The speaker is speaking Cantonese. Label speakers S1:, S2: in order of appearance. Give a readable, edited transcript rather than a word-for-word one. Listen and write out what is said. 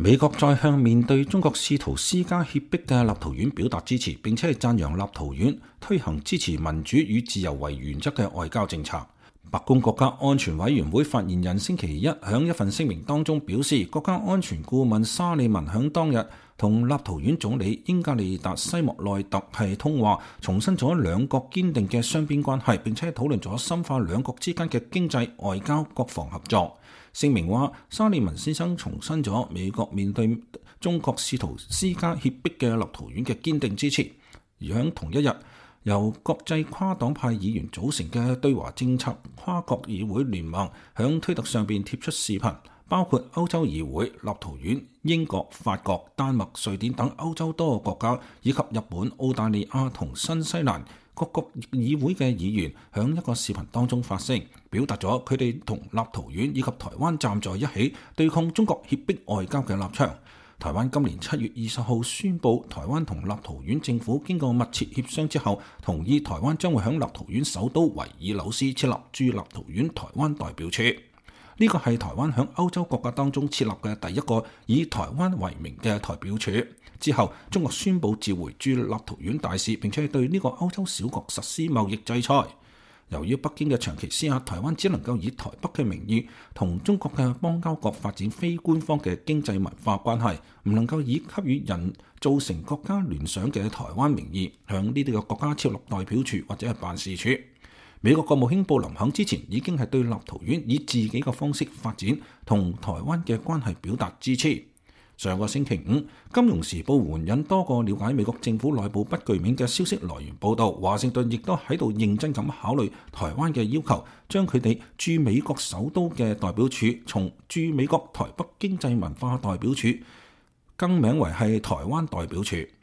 S1: 美國再向面對中國試圖施加脅迫嘅立陶宛表達支持，並且係讚揚立陶宛推行支持民主與自由為原則嘅外交政策。白宮國家安全委員會發言人星期一喺一份聲明當中表示，國家安全顧問沙利文喺當日同立陶宛總理英格利達西莫內特係通話，重申咗兩國堅定嘅雙邊關係，並且討論咗深化兩國之間嘅經濟、外交、國防合作。聲明話，沙利文先生重申咗美國面對中國試圖施加脅迫嘅立陶宛嘅堅定支持。而喺同一日，由國際跨黨派議員組成嘅對華政策跨國議會聯盟喺推特上邊貼出視頻，包括歐洲議會、立陶宛、英國、法國、丹麥、瑞典等歐洲多個國家，以及日本、澳大利亞同新西蘭各國議會嘅議員，喺一個視頻當中發聲，表達咗佢哋同立陶宛以及台灣站在一起對抗中國脅迫外交嘅立場。台灣今年7月20號宣布，台灣同立陶宛政府經過密切協商之後，同意台灣將會喺立陶宛首都維爾紐斯設立駐立陶宛台灣代表處。呢個係台灣喺歐洲國家當中設立嘅第一個以台灣為名嘅代表處。之後，中國宣布召回駐立陶宛大使，並且對呢個歐洲小國實施貿易制裁。由於北京嘅長期施壓，台灣只能夠以台北嘅名義同中國嘅邦交國發展非官方嘅經濟文化關係，唔能夠以給予人造成國家聯想嘅台灣名義向呢啲嘅國家設立代表處或者係辦事處。美國國務卿布林肯之前已經係對立陶宛以自己嘅方式發展同台灣嘅關係表達支持。上個星期五，《金融時報》援引多個了解美國政府內部不具名嘅消息來源報道，華盛頓亦都喺度認真咁考慮台灣嘅要求，將佢哋駐美國首都嘅代表處從駐美國台北經濟文化代表處更名為係台灣代表處。